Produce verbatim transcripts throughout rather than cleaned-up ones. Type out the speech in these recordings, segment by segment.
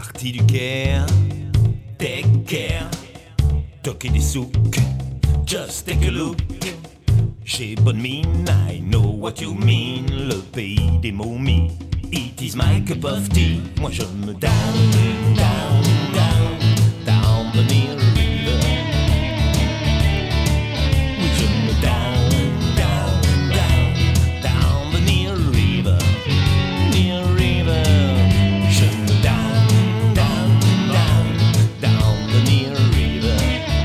Parti du Caire, take care, toquer des souks, just take a look. J'ai bonne mine, I know what you mean. Le pays des momies, it is my cup of tea. Moi je me down, down, down, down the Nile River. Oui je me down, down, down, down the Nile River. Nile River. Je me down, down, down, down the Nile River.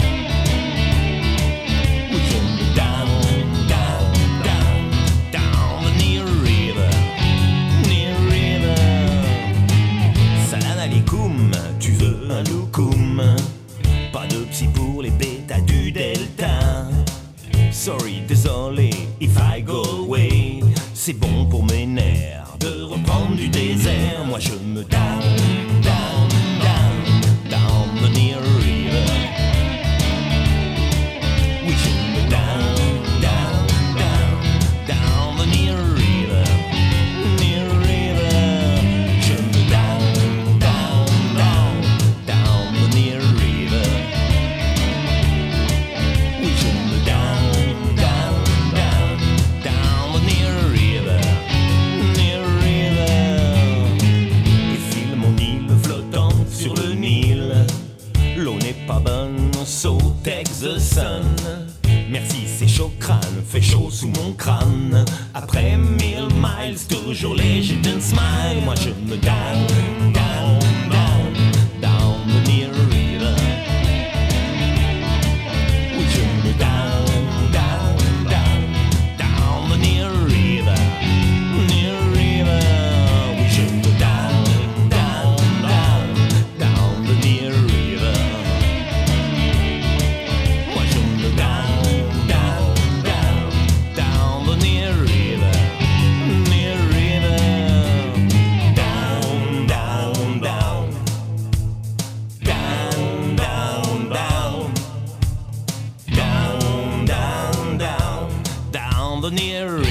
Oui je me down, down, down, down the Nile River. Nile River. Salam alaikum, tu veux un loukoum? Pas de psy pour les bêtas du Delta. Sorry, désolé, if I go away. C'est bon pour mes nerfs de reprendre du désert. Moi je me down, down, down, down the Nile River. Oui je me down, down, down, down the Nile River. Nile River. Je me down, down, down, down the Nile River. Oui je me down, down, down, down the Nile River. Nile River. Et file mon île flottante sur le Nil. L'eau n'est pas bonne, so take the sun. Merci c'est chaud crâne, fait chaud sous mon crâne. Après mille miles, toujours legit and smile. Moi je me down, down, down, down the Nile River. Oui je me down, down, down, down the Nile River. Nile River. Oui je me down, down, down, down the Nile River. Moi je me down, down, down, down the Nile River. Nile River. Down, down, down. Down, down, down. Down, down, down. Down the Nile River.